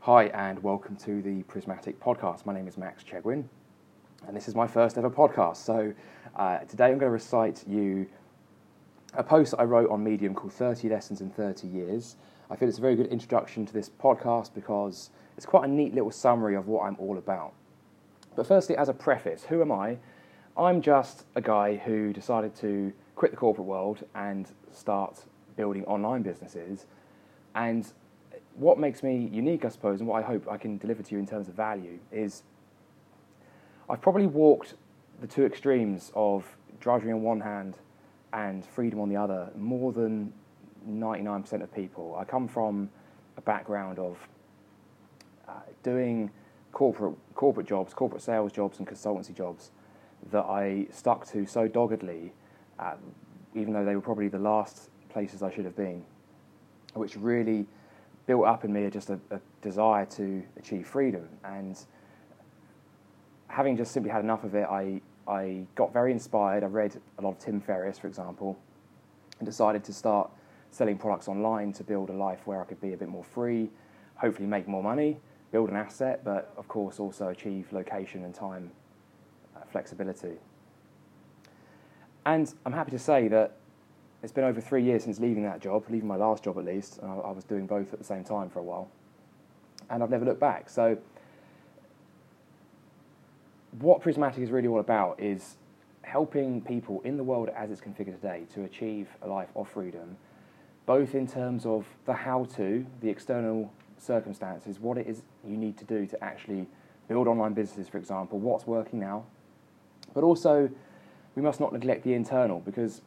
Hi and welcome to the Prismatic Podcast. My name is Max Chegwin and this is my first ever podcast. So today I'm going to recite you a post that I wrote on Medium called 30 Lessons in 30 Years. I feel it's a very good introduction to this podcast because it's quite a neat little summary of what I'm all about. But firstly, as a preface, who am I? I'm just a guy who decided to quit the corporate world and start building online businesses. And what makes me unique, I suppose, and what I hope I can deliver to you in terms of value is I've probably walked the two extremes of drudgery on one hand and freedom on the other more than 99% of people. I come from a background of doing corporate jobs, corporate sales jobs and consultancy jobs that I stuck to so doggedly, even though they were probably the last places I should have been, which really built up in me just a desire to achieve freedom. And having just simply had enough of it, I got very inspired. I read a lot of Tim Ferriss, for example, and decided to start selling products online to build a life where I could be a bit more free, hopefully make more money, build an asset, but of course also achieve location and time flexibility. And I'm happy to say that it's been over 3 years since leaving that job, leaving my last job at least. I was doing both at the same time for a while. And I've never looked back. So what Prismatic is really all about is helping people in the world as it's configured today to achieve a life of freedom, both in terms of the how-to, the external circumstances, what it is you need to do to actually build online businesses, for example, what's working now. But also, we must not neglect the internal, because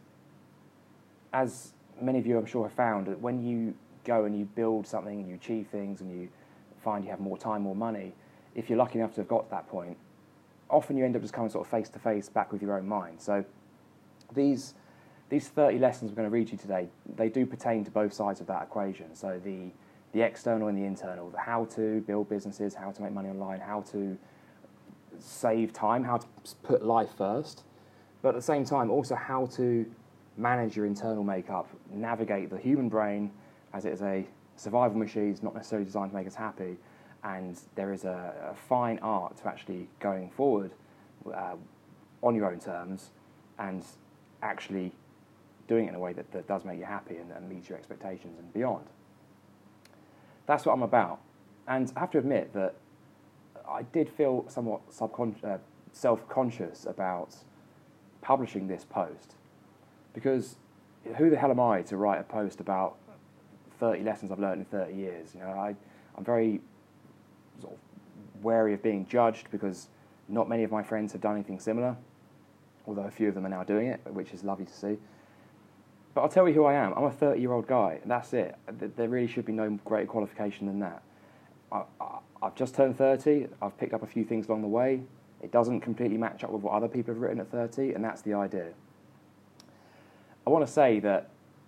as many of you I'm sure have found, that when you go and you build something and you achieve things and you find you have more time, more money, if you're lucky enough to have got to that point, often you end up just coming sort of face to face back with your own mind. So these 30 lessons we're going to read you today, they do pertain to both sides of that equation. So the external and the internal, the how to build businesses, how to make money online, how to save time, how to put life first, but at the same time also how to manage your internal makeup, navigate the human brain as it is a survival machine. It's not necessarily designed to make us happy, and there is a fine art to actually going forward on your own terms and actually doing it in a way that does make you happy and meets your expectations and beyond. That's what I'm about. And I have to admit that I did feel somewhat self-conscious about publishing this post, because who the hell am I to write a post about 30 lessons I've learned in 30 years? You know, I'm very sort of wary of being judged because not many of my friends have done anything similar, although a few of them are now doing it, which is lovely to see. But I'll tell you who I am. I'm a 30-year-old guy, and that's it. There really should be no greater qualification than that. I've just turned 30. I've picked up a few things along the way. It doesn't completely match up with what other people have written at 30, and that's the idea. I want to say that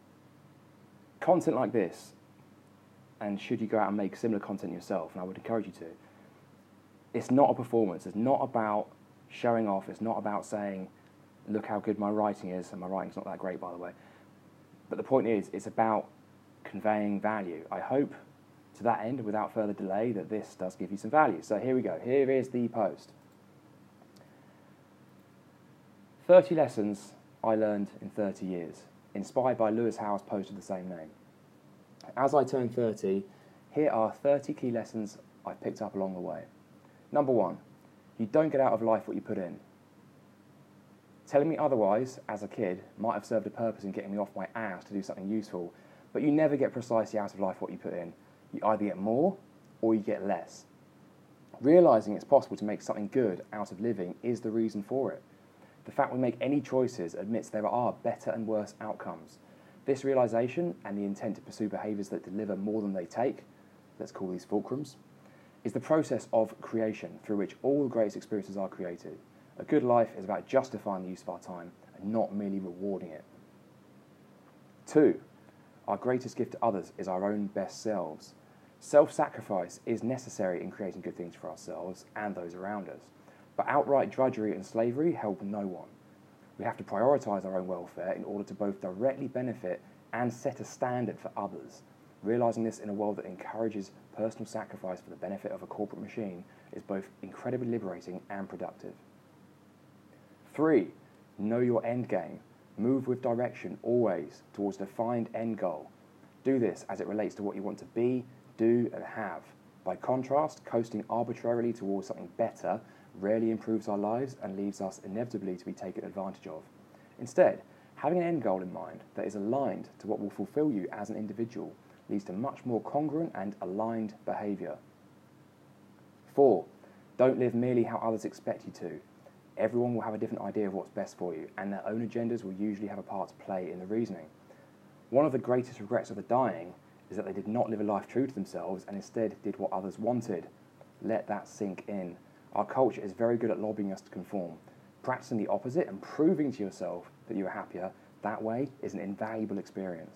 content like this, and should you go out and make similar content yourself, and I would encourage you to, it's not a performance. It's not about showing off. It's not about saying, look how good my writing is, and my writing's not that great, by the way. But the point is, it's about conveying value. I hope, to that end, without further delay, that this does give you some value. So here we go. Here is the post. 30 lessons I learned in 30 years, inspired by Lewis Howes' post of the same name. As I turn 30, here are 30 key lessons I've picked up along the way. Number 1, you don't get out of life what you put in. Telling me otherwise, as a kid, might have served a purpose in getting me off my ass to do something useful, but you never get precisely out of life what you put in. You either get more or you get less. Realising it's possible to make something good out of living is the reason for it. The fact we make any choices admits there are better and worse outcomes. This realisation and the intent to pursue behaviours that deliver more than they take, let's call these fulcrums, is the process of creation through which all the greatest experiences are created. A good life is about justifying the use of our time and not merely rewarding it. 2, our greatest gift to others is our own best selves. Self-sacrifice is necessary in creating good things for ourselves and those around us. But outright drudgery and slavery help no one. We have to prioritise our own welfare in order to both directly benefit and set a standard for others. Realising this in a world that encourages personal sacrifice for the benefit of a corporate machine is both incredibly liberating and productive. 3. Know your end game. Move with direction always towards a defined end goal. Do this as it relates to what you want to be, do, and have. By contrast, coasting arbitrarily towards something better rarely improves our lives and leaves us inevitably to be taken advantage of. Instead, having an end goal in mind that is aligned to what will fulfill you as an individual leads to much more congruent and aligned behaviour. 4. Don't live merely how others expect you to. Everyone will have a different idea of what's best for you, and their own agendas will usually have a part to play in the reasoning. One of the greatest regrets of the dying is that they did not live a life true to themselves and instead did what others wanted. Let that sink in. Our culture is very good at lobbying us to conform. Practicing the opposite and proving to yourself that you are happier that way is an invaluable experience.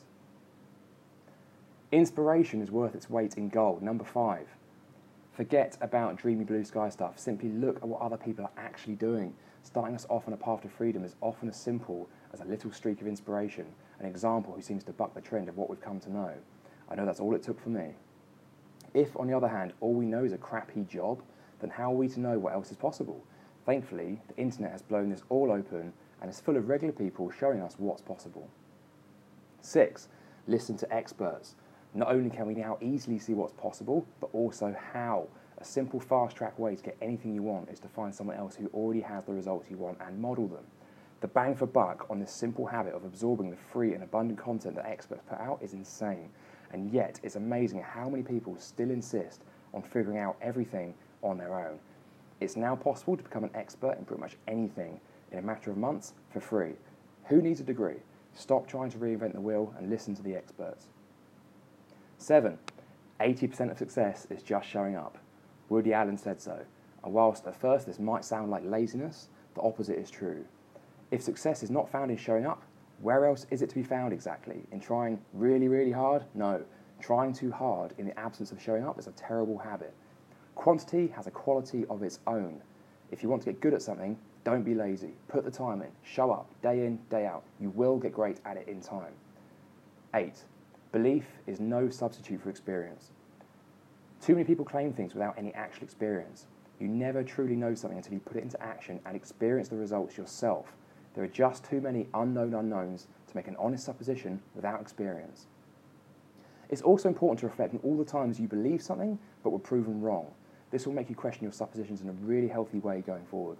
Inspiration is worth its weight in gold. Number 5. Forget about dreamy blue sky stuff. Simply look at what other people are actually doing. Starting us off on a path to freedom is often as simple as a little streak of inspiration, an example who seems to buck the trend of what we've come to know. I know that's all it took for me. If, on the other hand, all we know is a crappy job, then how are we to know what else is possible? Thankfully, the internet has blown this all open and is full of regular people showing us what's possible. 6. Listen to experts. Not only can we now easily see what's possible, but also how. A simple fast-track way to get anything you want is to find someone else who already has the results you want and model them. The bang for buck on this simple habit of absorbing the free and abundant content that experts put out is insane. And yet, it's amazing how many people still insist on figuring out everything on their own. It's now possible to become an expert in pretty much anything in a matter of months for free. Who needs a degree? Stop trying to reinvent the wheel and listen to the experts. 7. 80% of success is just showing up. Woody Allen said so. And whilst at first this might sound like laziness, the opposite is true. If success is not found in showing up, where else is it to be found exactly? In trying really, really hard? No. Trying too hard in the absence of showing up is a terrible habit. Quantity has a quality of its own. If you want to get good at something, don't be lazy. Put the time in. Show up, day in, day out. You will get great at it in time. 8. Belief is no substitute for experience. Too many people claim things without any actual experience. You never truly know something until you put it into action and experience the results yourself. There are just too many unknown unknowns to make an honest supposition without experience. It's also important to reflect on all the times you believe something but were proven wrong. This will make you question your suppositions in a really healthy way going forward.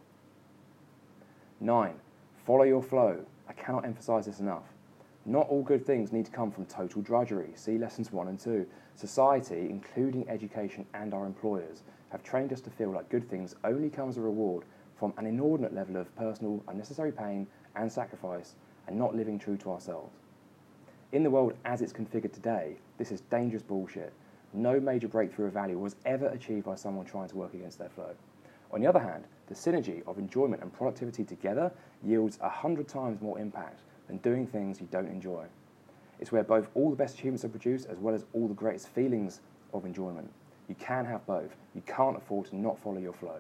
9. Follow your flow. I cannot emphasize this enough. Not all good things need to come from total drudgery. See lessons 1 and 2. Society, including education and our employers, have trained us to feel like good things only come as a reward from an inordinate level of personal unnecessary pain and sacrifice and not living true to ourselves. In the world as it's configured today, this is dangerous bullshit. No major breakthrough of value was ever achieved by someone trying to work against their flow. On the other hand, the synergy of enjoyment and productivity together yields 100 times more impact than doing things you don't enjoy. It's where both all the best achievements are produced as well as all the greatest feelings of enjoyment. You can have both. You can't afford to not follow your flow.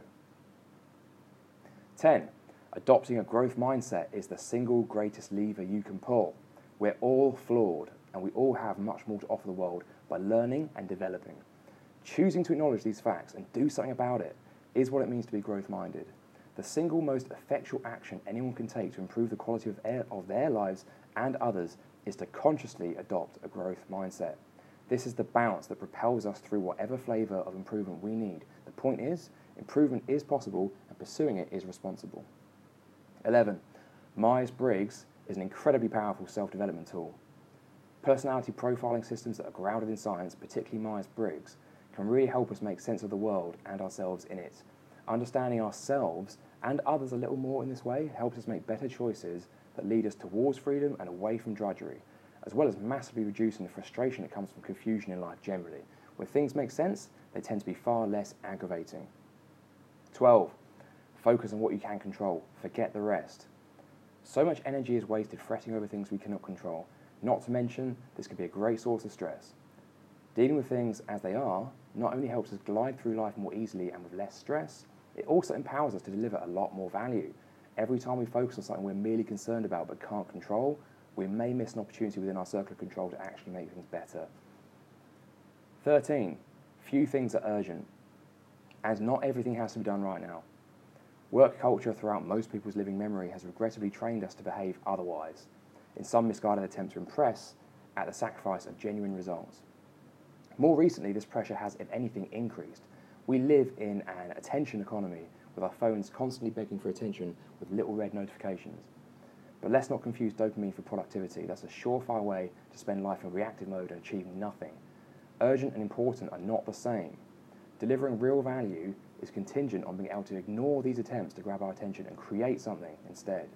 10. Adopting a growth mindset is the single greatest lever you can pull. We're all flawed, and we all have much more to offer the world by learning and developing. Choosing to acknowledge these facts and do something about it is what it means to be growth-minded. The single most effectual action anyone can take to improve the quality of their lives and others is to consciously adopt a growth mindset. This is the balance that propels us through whatever flavour of improvement we need. The point is, improvement is possible and pursuing it is responsible. 11. Myers-Briggs is an incredibly powerful self-development tool. Personality profiling systems that are grounded in science, particularly Myers-Briggs, can really help us make sense of the world and ourselves in it. Understanding ourselves and others a little more in this way helps us make better choices that lead us towards freedom and away from drudgery, as well as massively reducing the frustration that comes from confusion in life generally. When things make sense, they tend to be far less aggravating. 12. Focus on what you can control. Forget the rest. So much energy is wasted fretting over things we cannot control. Not to mention, this can be a great source of stress. Dealing with things as they are not only helps us glide through life more easily and with less stress, it also empowers us to deliver a lot more value. Every time we focus on something we're merely concerned about but can't control, we may miss an opportunity within our circle of control to actually make things better. 13, few things are urgent, and not everything has to be done right now. Work culture throughout most people's living memory has regrettably trained us to behave otherwise, in some misguided attempt to impress at the sacrifice of genuine results. More recently, this pressure has, if anything, increased. We live in an attention economy, with our phones constantly begging for attention with little red notifications. But let's not confuse dopamine for productivity. That's a surefire way to spend life in reactive mode and achieve nothing. Urgent and important are not the same. Delivering real value is contingent on being able to ignore these attempts to grab our attention and create something instead.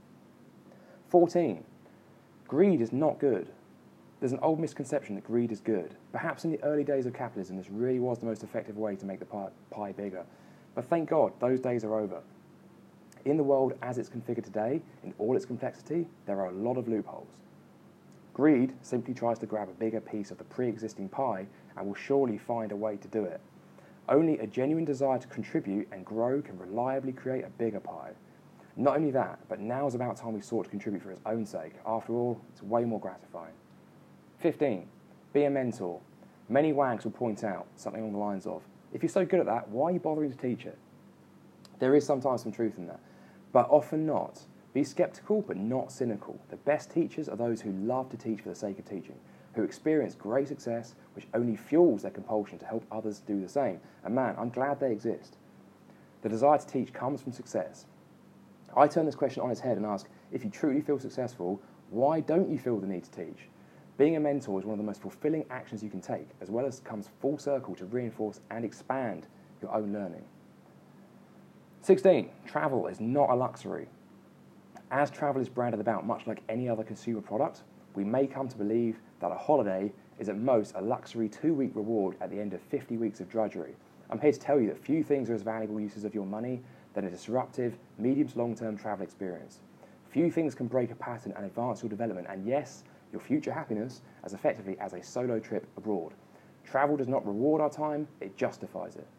14. Greed is not good. There's an old misconception that greed is good. Perhaps in the early days of capitalism, this really was the most effective way to make the pie bigger. But thank God, those days are over. In the world as it's configured today, in all its complexity, there are a lot of loopholes. Greed simply tries to grab a bigger piece of the pre-existing pie and will surely find a way to do it. Only a genuine desire to contribute and grow can reliably create a bigger pie. Not only that, but now is about time we sought to contribute for its own sake. After all, it's way more gratifying. 15. Be a mentor. Many wags will point out something along the lines of, if you're so good at that, why are you bothering to teach it? There is sometimes some truth in that, but often not. Be skeptical, but not cynical. The best teachers are those who love to teach for the sake of teaching, who experience great success, which only fuels their compulsion to help others do the same. And man, I'm glad they exist. The desire to teach comes from success. I turn this question on its head and ask, if you truly feel successful, why don't you feel the need to teach? Being a mentor is one of the most fulfilling actions you can take, as well as comes full circle to reinforce and expand your own learning. 16. Travel is not a luxury. As travel is branded about much like any other consumer product, we may come to believe that a holiday is at most a luxury 2-week reward at the end of 50 weeks of drudgery. I'm here to tell you that few things are as valuable uses of your money than a disruptive, medium to long-term travel experience. Few things can break a pattern and advance your development, and yes, your future happiness as effectively as a solo trip abroad. Travel does not reward our time, it justifies it.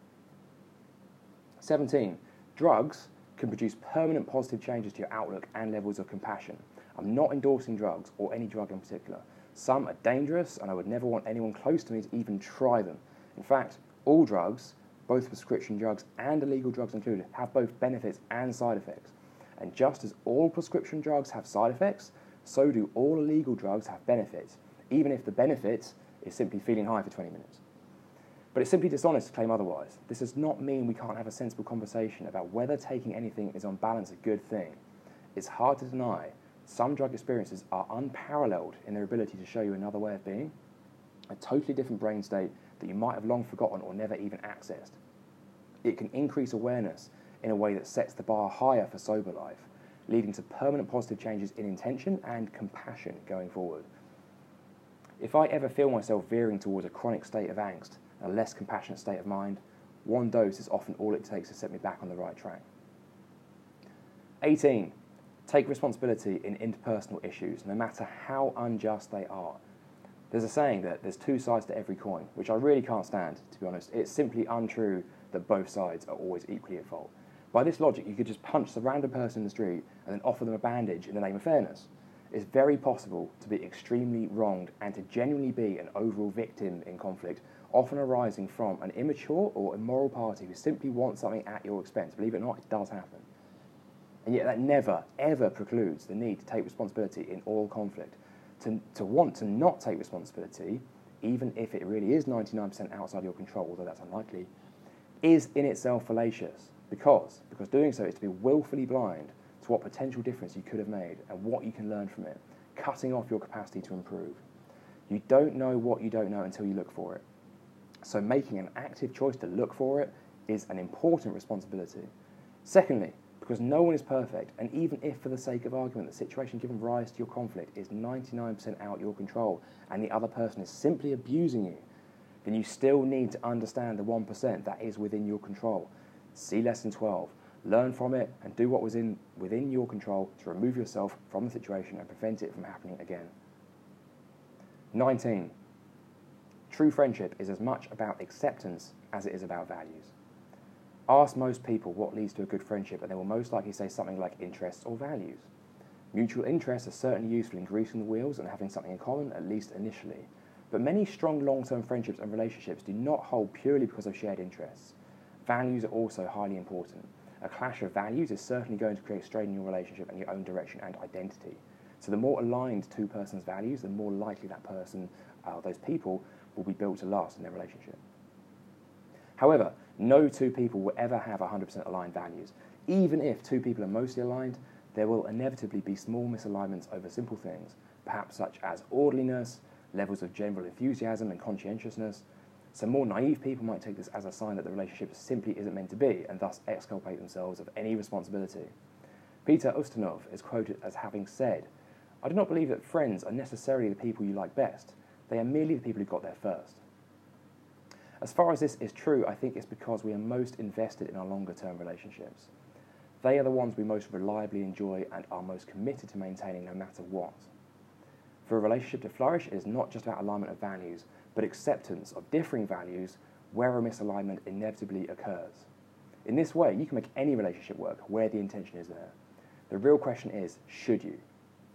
17. Drugs can produce permanent positive changes to your outlook and levels of compassion. I'm not endorsing drugs, or any drug in particular. Some are dangerous, and I would never want anyone close to me to even try them. In fact, all drugs, both prescription drugs and illegal drugs included, have both benefits and side effects. And just as all prescription drugs have side effects, so do all illegal drugs have benefits, even if the benefit is simply feeling high for 20 minutes. But it's simply dishonest to claim otherwise. This does not mean we can't have a sensible conversation about whether taking anything is on balance a good thing. It's hard to deny some drug experiences are unparalleled in their ability to show you another way of being, a totally different brain state that you might have long forgotten or never even accessed. It can increase awareness in a way that sets the bar higher for sober life, leading to permanent positive changes in intention and compassion going forward. If I ever feel myself veering towards a chronic state of angst and a less compassionate state of mind, one dose is often all it takes to set me back on the right track. 18. Take responsibility in interpersonal issues, no matter how unjust they are. There's a saying that there's two sides to every coin, which I really can't stand, to be honest. It's simply untrue that both sides are always equally at fault. By this logic, you could just punch the random person in the street and then offer them a bandage in the name of fairness. It's very possible to be extremely wronged and to genuinely be an overall victim in conflict, often arising from an immature or immoral party who simply wants something at your expense. Believe it or not, it does happen. And yet that never, ever precludes the need to take responsibility in all conflict. To want to not take responsibility, even if it really is 99% outside your control, although that's unlikely, is in itself fallacious. Because doing so is to be willfully blind to what potential difference you could have made and what you can learn from it, cutting off your capacity to improve. You don't know what you don't know until you look for it. So making an active choice to look for it is an important responsibility. Secondly, because no one is perfect, and even if for the sake of argument the situation giving rise to your conflict is 99% out your control and the other person is simply abusing you, then you still need to understand the 1% that is within your control. See Lesson 12, learn from it, and do what was within your control to remove yourself from the situation and prevent it from happening again. 19. True friendship is as much about acceptance as it is about values. Ask most people what leads to a good friendship, and they will most likely say something like interests or values. Mutual interests are certainly useful in greasing the wheels and having something in common, at least initially. But many strong long-term friendships and relationships do not hold purely because of shared interests. Values are also highly important. A clash of values is certainly going to create strain in your relationship and your own direction and identity. So the more aligned two persons' values, the more likely that person, those people, will be built to last in their relationship. However, no two people will ever have 100% aligned values. Even if two people are mostly aligned, there will inevitably be small misalignments over simple things, perhaps such as orderliness, levels of general enthusiasm and conscientiousness. Some more naive people might take this as a sign that the relationship simply isn't meant to be and thus exculpate themselves of any responsibility. Peter Ustinov is quoted as having said, "I do not believe that friends are necessarily the people you like best. They are merely the people who got there first." As far as this is true, I think it's because we are most invested in our longer-term relationships. They are the ones we most reliably enjoy and are most committed to maintaining no matter what. For a relationship to flourish, it is not just about alignment of values, but acceptance of differing values where a misalignment inevitably occurs. In this way, you can make any relationship work where the intention is there. The real question is, should you?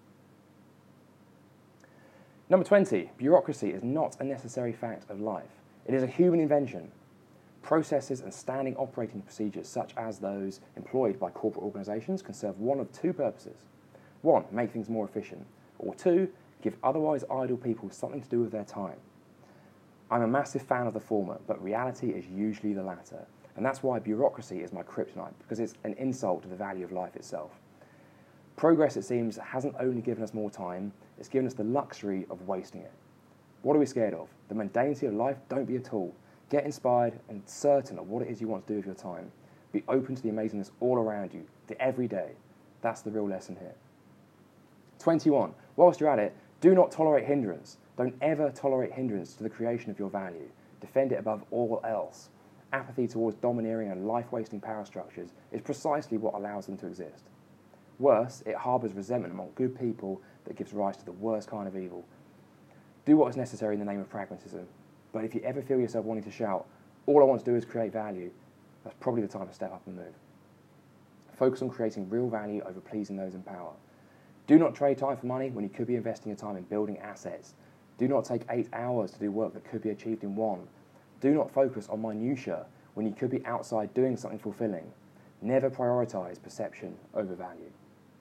Number 20, bureaucracy is not a necessary fact of life. It is a human invention. Processes and standing operating procedures, such as those employed by corporate organisations, can serve one of two purposes. One, make things more efficient, or two, give otherwise idle people something to do with their time. I'm a massive fan of the former, but reality is usually the latter. And that's why bureaucracy is my kryptonite, because it's an insult to the value of life itself. Progress, it seems, hasn't only given us more time, it's given us the luxury of wasting it. What are we scared of? The mundanity of life? Don't be at all. Get inspired and certain of what it is you want to do with your time. Be open to the amazingness all around you, the everyday. That's the real lesson here. 21. Whilst you're at it, do not tolerate hindrance. Don't ever tolerate hindrance to the creation of your value. Defend it above all else. Apathy towards domineering and life-wasting power structures is precisely what allows them to exist. Worse, it harbours resentment among good people that gives rise to the worst kind of evil. Do what is necessary in the name of pragmatism, but if you ever feel yourself wanting to shout, all I want to do is create value, that's probably the time to step up and move. Focus on creating real value over pleasing those in power. Do not trade time for money when you could be investing your time in building assets. Do not take 8 hours to do work that could be achieved in 1. Do not focus on minutiae when you could be outside doing something fulfilling. Never prioritise perception over value.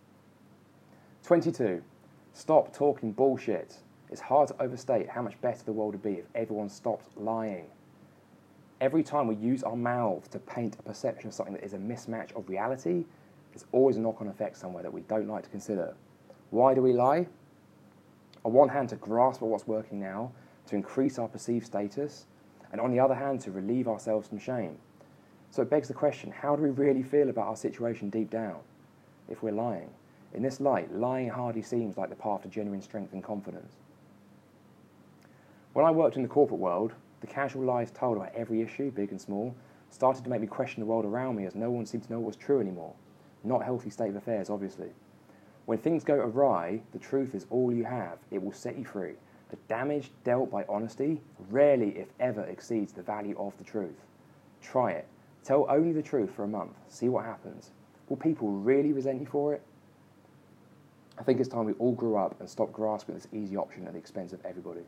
22. Stop talking bullshit. It's hard to overstate how much better the world would be if everyone stopped lying. Every time we use our mouths to paint a perception of something that is a mismatch of reality, there's always a knock-on effect somewhere that we don't like to consider. Why do we lie? On one hand, to grasp at what's working now, to increase our perceived status, and on the other hand, to relieve ourselves from shame. So it begs the question, how do we really feel about our situation deep down if we're lying? In this light, lying hardly seems like the path to genuine strength and confidence. When I worked in the corporate world, the casual lies told about every issue, big and small, started to make me question the world around me as no one seemed to know what was true anymore. Not a healthy state of affairs, obviously. When things go awry, the truth is all you have. It will set you free. The damage dealt by honesty rarely, if ever, exceeds the value of the truth. Try it. Tell only the truth for a month. See what happens. Will people really resent you for it? I think it's time we all grew up and stopped grasping this easy option at the expense of everybody.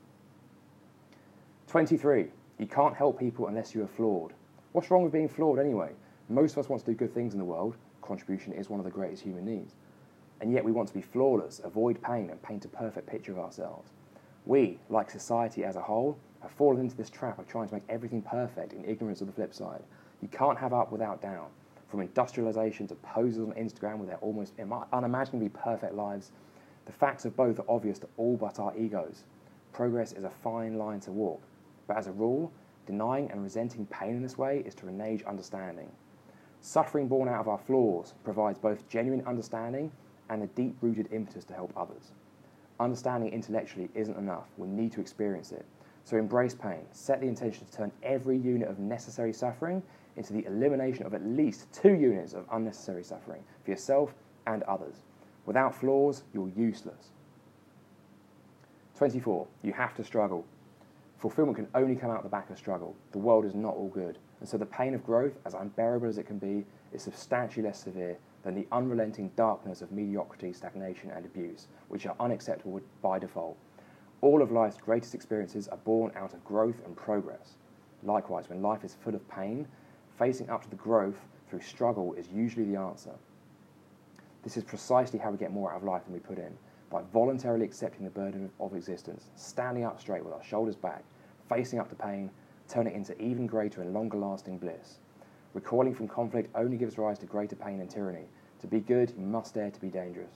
23. You can't help people unless you are flawed. What's wrong with being flawed anyway? Most of us want to do good things in the world. Contribution is one of the greatest human needs. And yet we want to be flawless, avoid pain, and paint a perfect picture of ourselves. We, like society as a whole, have fallen into this trap of trying to make everything perfect in ignorance of the flip side. You can't have up without down. From industrialization to poses on Instagram with their almost unimaginably perfect lives, the facts of both are obvious to all but our egos. Progress is a fine line to walk. But as a rule, denying and resenting pain in this way is to renege understanding. Suffering born out of our flaws provides both genuine understanding and a deep-rooted impetus to help others. Understanding intellectually isn't enough. We need to experience it. So embrace pain. Set the intention to turn every unit of necessary suffering into the elimination of at least 2 units of unnecessary suffering for yourself and others. Without flaws, you're useless. 24. You have to struggle. Fulfillment can only come out the back of struggle. The world is not all good. And so the pain of growth, as unbearable as it can be, is substantially less severe than the unrelenting darkness of mediocrity, stagnation, and abuse, which are unacceptable by default. All of life's greatest experiences are born out of growth and progress. Likewise, when life is full of pain, facing up to the growth through struggle is usually the answer. This is precisely how we get more out of life than we put in, by voluntarily accepting the burden of existence, standing up straight with our shoulders back, facing up to pain, turning it into even greater and longer-lasting bliss. Recoiling from conflict only gives rise to greater pain and tyranny. To be good, you must dare to be dangerous.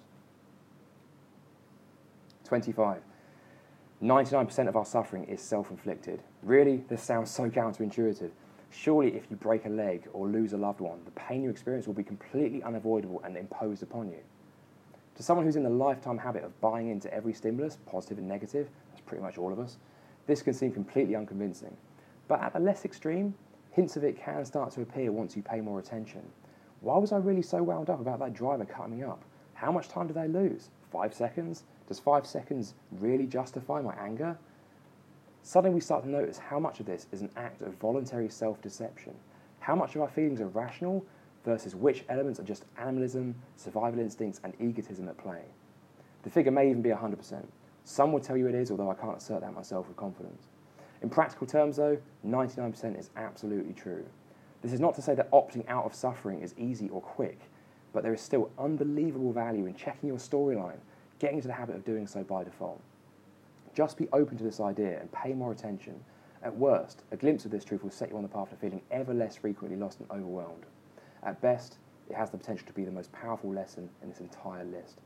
25. 99% of our suffering is self-inflicted. Really, this sounds so counterintuitive. Surely if you break a leg or lose a loved one, the pain you experience will be completely unavoidable and imposed upon you. To someone who's in the lifetime habit of buying into every stimulus, positive and negative, that's pretty much all of us, this can seem completely unconvincing. But at the less extreme, hints of it can start to appear once you pay more attention. Why was I really so wound up about that driver cutting me up? How much time did I lose? 5 seconds? Does 5 seconds really justify my anger? Suddenly we start to notice how much of this is an act of voluntary self-deception. How much of our feelings are rational versus which elements are just animalism, survival instincts, and egotism at play. The figure may even be 100%. Some would tell you it is, although I can't assert that myself with confidence. In practical terms, though, 99% is absolutely true. This is not to say that opting out of suffering is easy or quick, but there is still unbelievable value in checking your storyline, getting into the habit of doing so by default. Just be open to this idea and pay more attention. At worst, a glimpse of this truth will set you on the path to feeling ever less frequently lost and overwhelmed. At best, it has the potential to be the most powerful lesson in this entire list.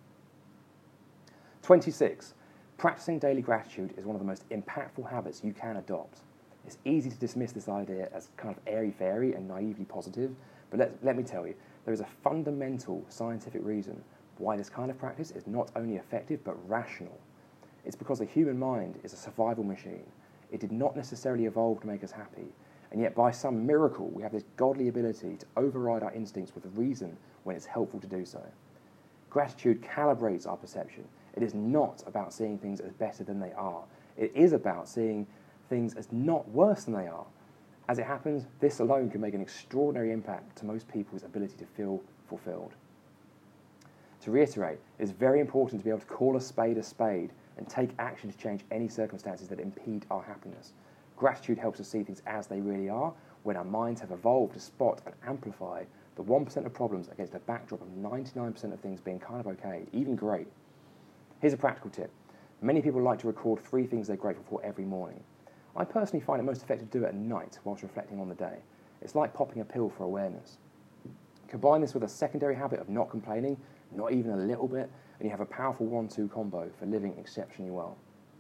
26. Practicing daily gratitude is one of the most impactful habits you can adopt. It's easy to dismiss this idea as kind of airy-fairy and naively positive, but let me tell you, there is a fundamental scientific reason why this kind of practice is not only effective but rational. It's because the human mind is a survival machine. It did not necessarily evolve to make us happy, and yet by some miracle we have this godly ability to override our instincts with reason when it's helpful to do so. Gratitude calibrates our perception. It is not about seeing things as better than they are. It is about seeing things as not worse than they are. As it happens, this alone can make an extraordinary impact to most people's ability to feel fulfilled. To reiterate, it is very important to be able to call a spade and take action to change any circumstances that impede our happiness. Gratitude helps us see things as they really are, when our minds have evolved to spot and amplify the 1% of problems against a backdrop of 99% of things being kind of okay, even great. Here's a practical tip. Many people like to record 3 things they're grateful for every morning. I personally find it most effective to do it at night whilst reflecting on the day. It's like popping a pill for awareness. Combine this with a secondary habit of not complaining, not even a little bit, and you have a powerful 1-2 combo for living exceptionally well.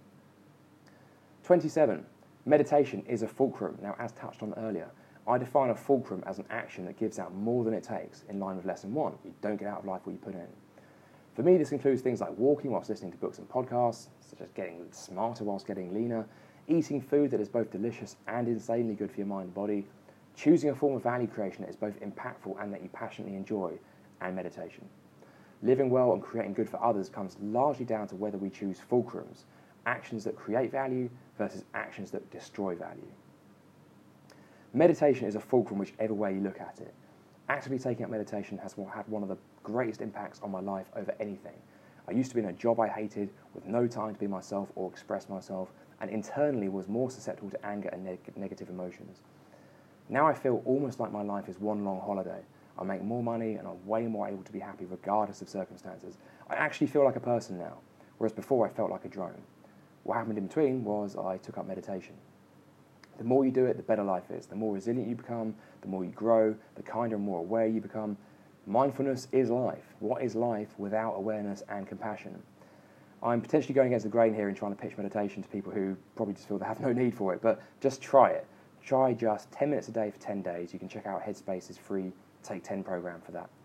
27. Meditation is a fulcrum. Now, as touched on earlier, I define a fulcrum as an action that gives out more than it takes, in line with lesson 1. You don't get out of life what you put in. For me, this includes things like walking whilst listening to books and podcasts, such as getting smarter whilst getting leaner, eating food that is both delicious and insanely good for your mind and body, choosing a form of value creation that is both impactful and that you passionately enjoy, and meditation. Living well and creating good for others comes largely down to whether we choose fulcrums, actions that create value versus actions that destroy value. Meditation is a fulcrum whichever way you look at it. Actively taking up meditation has had one of the greatest impacts on my life over anything. I used to be in a job I hated, with no time to be myself or express myself, and internally was more susceptible to anger and negative emotions. Now I feel almost like my life is one long holiday. I make more money and I'm way more able to be happy regardless of circumstances. I actually feel like a person now, whereas before I felt like a drone. What happened in between was I took up meditation. The more you do it, the better life is. The more resilient you become, the more you grow, the kinder and more aware you become. Mindfulness is life. What is life without awareness and compassion? I'm potentially going against the grain here in trying to pitch meditation to people who probably just feel they have no need for it, but just try it. Try just 10 minutes a day for 10 days. You can check out Headspace's free Take 10 program for that.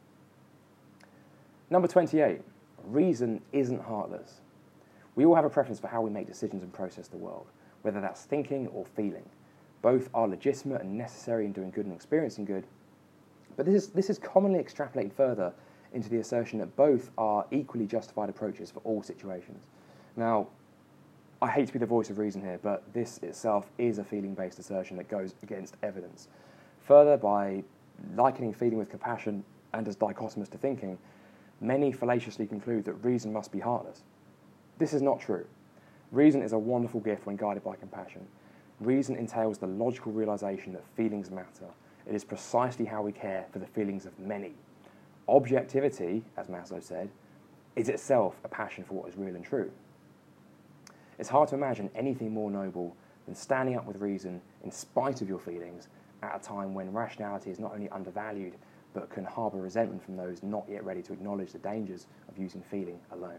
Number 28, reason isn't heartless. We all have a preference for how we make decisions and process the world, whether that's thinking or feeling. Both are legitimate and necessary in doing good and experiencing good, but this is commonly extrapolated further into the assertion that both are equally justified approaches for all situations. Now, I hate to be the voice of reason here, but this itself is a feeling-based assertion that goes against evidence. Further, by likening feeling with compassion and as dichotomous to thinking, many fallaciously conclude that reason must be heartless. This is not true. Reason is a wonderful gift when guided by compassion. Reason entails the logical realization that feelings matter. It is precisely how we care for the feelings of many. Objectivity, as Maslow said, is itself a passion for what is real and true. It's hard to imagine anything more noble than standing up with reason in spite of your feelings at a time when rationality is not only undervalued, but can harbour resentment from those not yet ready to acknowledge the dangers of using feeling alone.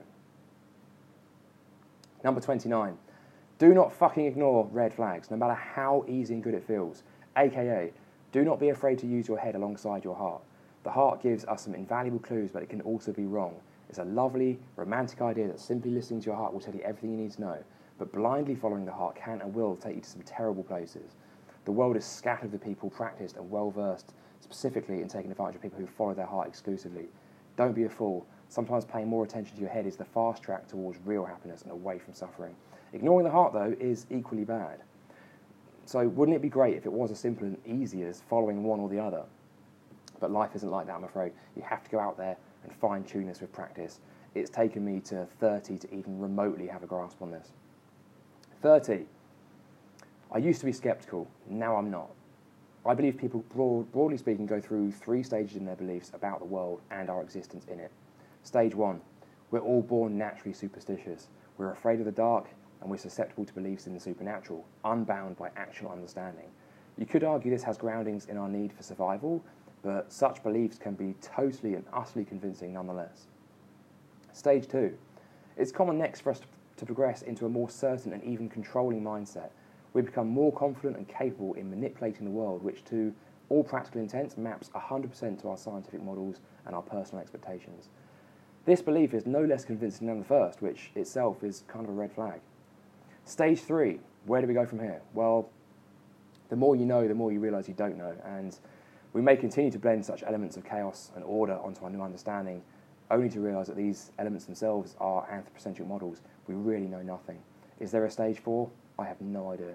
Number 29, do not fucking ignore red flags, no matter how easy and good it feels. AKA, do not be afraid to use your head alongside your heart. The heart gives us some invaluable clues, but it can also be wrong. It's a lovely, romantic idea that simply listening to your heart will tell you everything you need to know, but blindly following the heart can and will take you to some terrible places. The world is scattered with people practiced and well-versed specifically in taking advantage of people who follow their heart exclusively. Don't be a fool. Sometimes paying more attention to your head is the fast track towards real happiness and away from suffering. Ignoring the heart, though, is equally bad. So wouldn't it be great if it was as simple and easy as following one or the other? But life isn't like that, I'm afraid. You have to go out there and fine-tune this with practice. It's taken me to 30 to even remotely have a grasp on this. 30. I used to be sceptical, now I'm not. I believe people, broadly speaking, go through 3 stages in their beliefs about the world and our existence in it. Stage 1, we're all born naturally superstitious. We're afraid of the dark, and we're susceptible to beliefs in the supernatural, unbound by actual understanding. You could argue this has groundings in our need for survival, but such beliefs can be totally and utterly convincing nonetheless. Stage 2, it's common next for us to progress into a more certain and even controlling mindset. We become more confident and capable in manipulating the world, which to all practical intents maps 100% to our scientific models and our personal expectations. This belief is no less convincing than the first, which itself is kind of a red flag. Stage 3, where do we go from here? Well, the more you know, the more you realise you don't know, and we may continue to blend such elements of chaos and order onto our new understanding, only to realise that these elements themselves are anthropocentric models. We really know nothing. Is there a stage 4? I have no idea.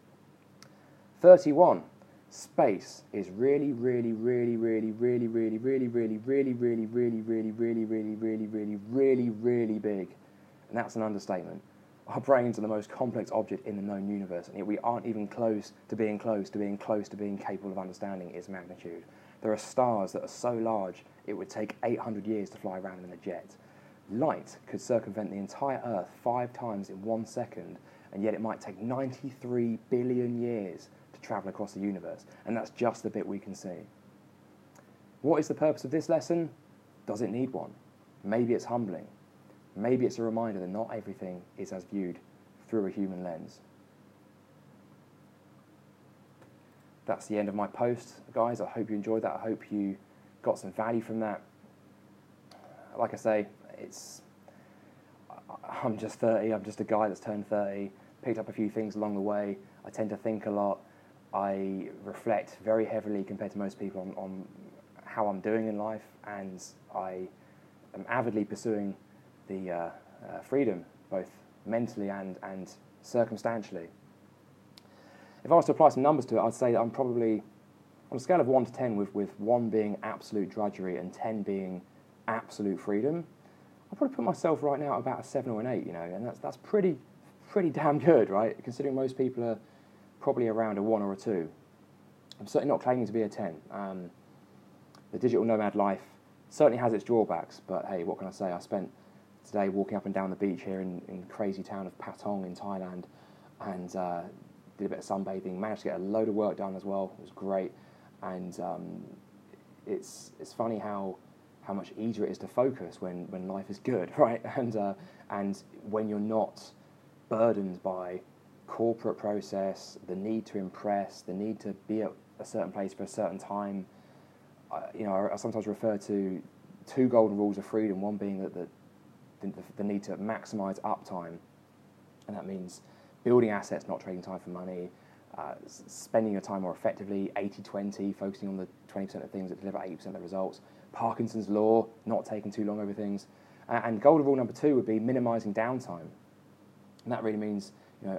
31. Space is really, really, really, really, really, really, really, really, really, really, really, really, really, really, really, really, really, really big. And that's an understatement. Our brains are the most complex object in the known universe, and yet we aren't even close to being close to being close to being capable of understanding its magnitude. There are stars that are so large it would take 800 years to fly around them in a jet. Light could circumvent the entire Earth 5 times in 1 second, and yet it might take 93 billion years to travel across the universe, and that's just the bit we can see. What is the purpose of this lesson? Does it need one? Maybe it's humbling. Maybe it's a reminder that not everything is as viewed through a human lens. That's the end of my post, guys. I hope you enjoyed that. I hope you got some value from that. Like I say, I'm just 30. I'm just a guy that's turned 30, picked up a few things along the way. I tend to think a lot. I reflect very heavily compared to most people on how I'm doing in life, and I am avidly pursuing the freedom, both mentally and circumstantially. If I was to apply some numbers to it, I'd say that I'm probably, on a scale of 1 to 10, with 1 being absolute drudgery and 10 being absolute freedom, I'd probably put myself right now at about a 7 or an 8, and that's pretty damn good, right? Considering most people are probably around a 1 or a 2. I'm certainly not claiming to be a 10. The digital nomad life certainly has its drawbacks, but hey, what can I say? I spent today walking up and down the beach here in crazy town of Patong in Thailand, and did a bit of sunbathing, managed to get a load of work done as well. It was great, and it's funny how much easier it is to focus when life is good, right? And when you're not burdened by corporate process, the need to impress, the need to be at a certain place for a certain time. I sometimes refer to 2 golden rules of freedom, one being that the need to maximise uptime, and that means building assets, not trading time for money, spending your time more effectively, 80-20, focusing on the 20% of things that deliver 80% of the results, Parkinson's law, not taking too long over things, and golden rule number 2 would be minimising downtime, and that really means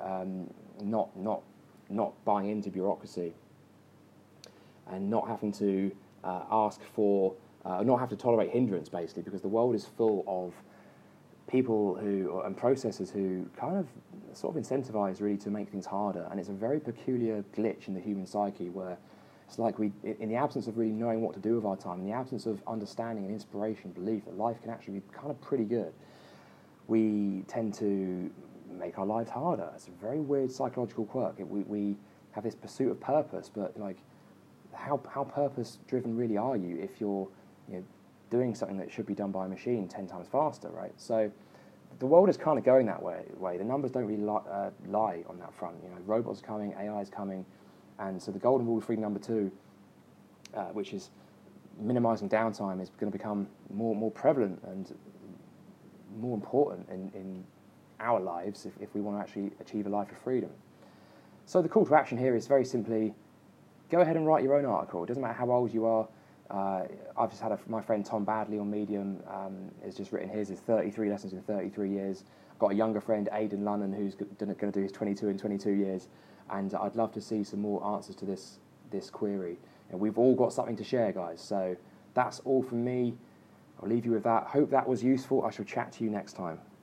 not buying into bureaucracy, and not having to not have to tolerate hindrance, basically, because the world is full of people and processors who kind of sort of incentivize really to make things harder. And it's a very peculiar glitch in the human psyche where it's like in the absence of really knowing what to do with our time, in the absence of understanding and inspiration, belief that life can actually be kind of pretty good, we tend to make our lives harder. It's a very weird psychological quirk. We have this pursuit of purpose, but like, how purpose-driven really are you if you're doing something that should be done by a machine 10 times faster, right? So the world is kind of going that way. The numbers don't really lie on that front. Robots are coming, AI is coming, and so the golden rule of freedom number 2, which is minimizing downtime, is going to become more prevalent and more important in our lives if we want to actually achieve a life of freedom. So the call to action here is very simply, go ahead and write your own article. It doesn't matter how old you are. I've just had my friend Tom Badley on Medium has just written his 33 lessons in 33 years. I've got a younger friend, Aidan Lunnon, who's going to do his 22 in 22 years. And I'd love to see some more answers to this query. And we've all got something to share, guys. So that's all from me. I'll leave you with that. Hope that was useful. I shall chat to you next time.